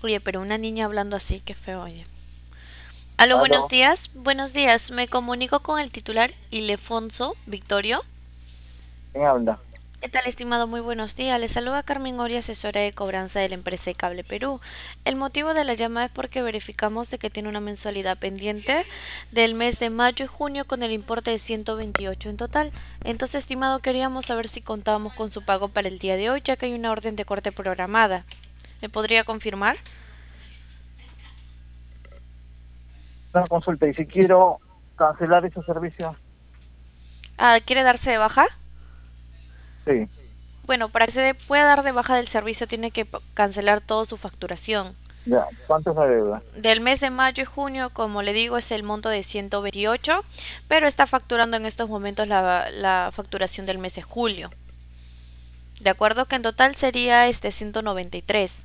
Oye, pero una niña hablando así, qué feo, oye. Aló, buenos Aló, días. Buenos días. Me comunico con el titular Ilefonso Victorio. ¿quién habla? ¿Qué tal, estimado? Muy buenos días. Le saluda Carmen Ori, asesora de cobranza de la empresa de Cable Perú. El motivo de la llamada es porque verificamos de que tiene una mensualidad pendiente del mes de mayo y junio con el importe de 128 en total. Entonces, estimado, queríamos saber si contábamos con su pago para el día de hoy, ya que hay una orden de corte programada. ¿Me podría confirmar? Una consulta, y si quiero cancelar ese servicio, Ah, ¿quiere darse de baja? sí, Bueno, para que se pueda dar de baja del servicio tiene que cancelar toda su facturación. ya, ¿cuánto es la deuda? Del mes de mayo y junio, como le digo, es el monto de 128, pero está facturando en estos momentos la facturación del mes de julio. De acuerdo que en total sería 193.